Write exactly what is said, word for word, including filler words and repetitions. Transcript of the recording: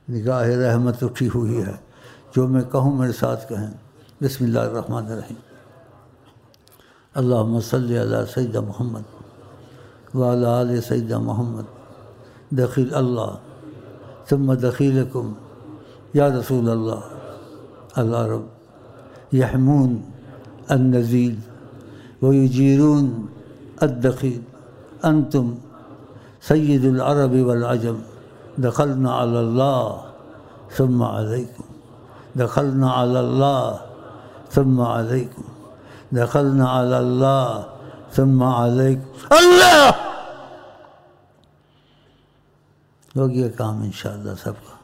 निगाह रहमत उठी हुई है। जो मैं कहूँ मेरे साथ कहें। बिस्मिल्लाहिर्रहमानिर्रहीम। अल्लाहुम्मा सल्लि अला सय्यिदना मुहम्मद व अला आलि सय्यिदना मुहम्मद। दखील अल्लाह सुम्मा दखीलकुम या रसूल अल्लाह। अल्लाह रब यहमून अन-नज़ील व युजीरून अद-दखील। अंतुम सय्यिदुल अरबि वल अजम। दखलना अलल्लाह सुम्मा अलैकुम। दखलना अलल्लाह सुम्मा अलैकुम। दखलना अलल्लाह सुम्मा अलैकुम। अल्लाह हो गया काम इंशाअल्लाह सबका।